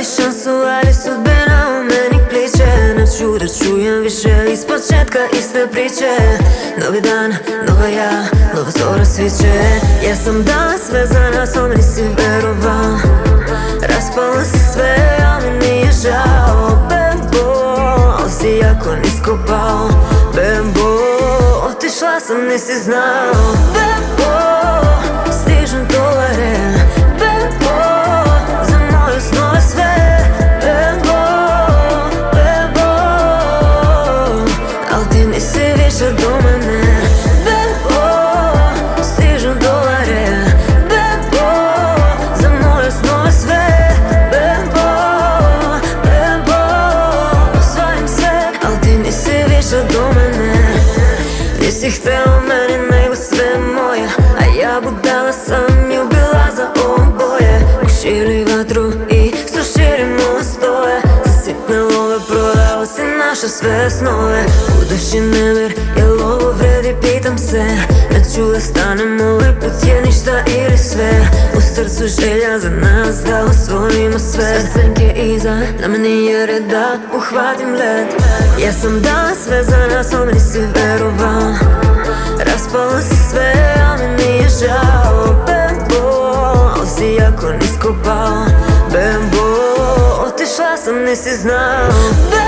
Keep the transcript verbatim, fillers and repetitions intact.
ti šansu, ali sudbina u meni kliče. Neću da čujem više iz početka iste priče. Novi dan, nova ja, nova zora sviće. Ja sam danas vezana, s meni si verovao. Raspalo se sve, ali nije žao. Bembo, ali si jako nisko pao. Bembo, otišla sam, nisi znao. Bembo, stižem dolare. Bembo, za moje snove sve. Bembo, bembo, al ti nisi više do mene. Bembo, stižem dolare. Bembo, za moje snove sve. Bembo, bembo, osvajam sve, al ti nisi više do mene. Nisi htela meni nego sve moje, a ja budala sam i ubila za oboje. Uširi vatru i suširimo stoje. Za sitne love prodala si naše sve snove. U duši nemir, jel ovo vredi, pitam se. Neću da stanem, ovaj put je ništa ili sve. U srcu želja za nas da osvojimo sve. Sve senke iza, na meni je red da uhvatim led. Ja sam danas vezana, s meni si verovao. Raspalo se sve, a mi nije žao. Bembo, ali si jako nisko pao. Bembo, otišla sam, nisi znao.